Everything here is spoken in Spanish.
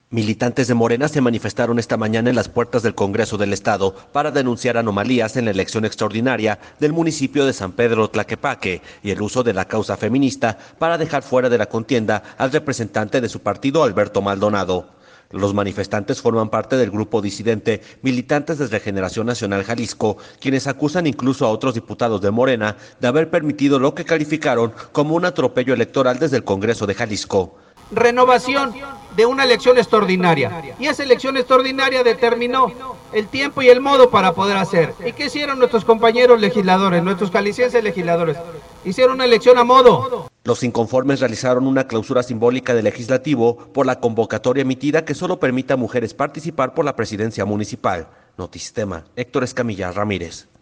Militantes de Morena se manifestaron esta mañana en las puertas del Congreso del Estado para denunciar anomalías en la elección extraordinaria del municipio de San Pedro Tlaquepaque y el uso de la causa feminista para dejar fuera de la contienda al representante de su partido, Alberto Maldonado. Los manifestantes forman parte del grupo disidente Militantes de Regeneración Nacional Jalisco, quienes acusan incluso a otros diputados de Morena de haber permitido lo que calificaron como un atropello electoral desde el Congreso de Jalisco. Renovación de una elección extraordinaria, y esa elección extraordinaria determinó el tiempo y el modo para poder hacer. ¿Y qué hicieron nuestros compañeros legisladores, nuestros jaliscienses legisladores? Hicieron una elección a modo. Los inconformes realizaron una clausura simbólica del legislativo por la convocatoria emitida que solo permite a mujeres participar por la presidencia municipal. Notisistema, Héctor Escamilla Ramírez.